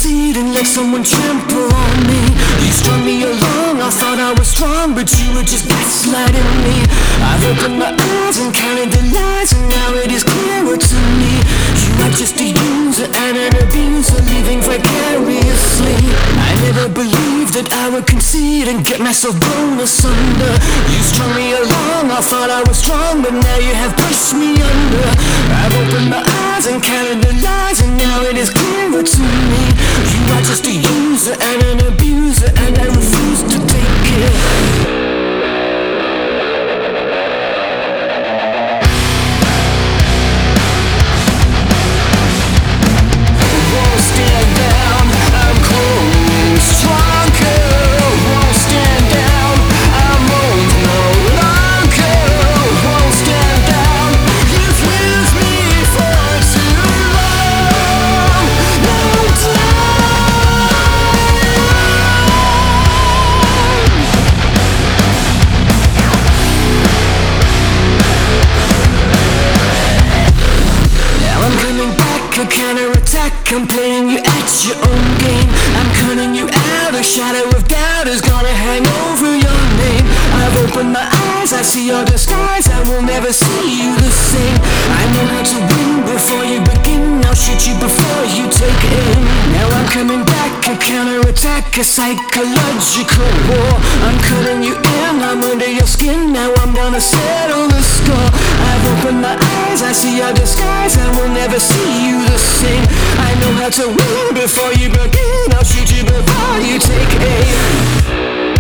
conceding, let someone trample on me. You strung me along, I thought I was strong, but you were just gaslighting me. I've opened my eyes and counted the lies, and now it is clearer to me. You are just a user and an abuser, living vicariously. I never believed that I would concede and get myself blown asunder. You strung me along, I thought I was strong, but now you have pushed me under. I've opened my eyes and counted the lies, and now it is clearer to me. You are just a user and an abuser, and I refuse to take it. Counterattack, I'm playing you at your own game. I'm cutting you out, a shadow of doubt is gonna hang over your name. I've opened my eyes, I see your disguise, I will never see you the same. I know how to win before you begin, I'll shoot you before you take aim. Now I'm coming back, a counterattack, a psychological war. I'm cutting you in, I'm under your skin, now I'm gonna settle the score. I've opened my eyes, I see your disguise, I will never see you the same. I know how to win before you begin, I'll shoot you before you take aim.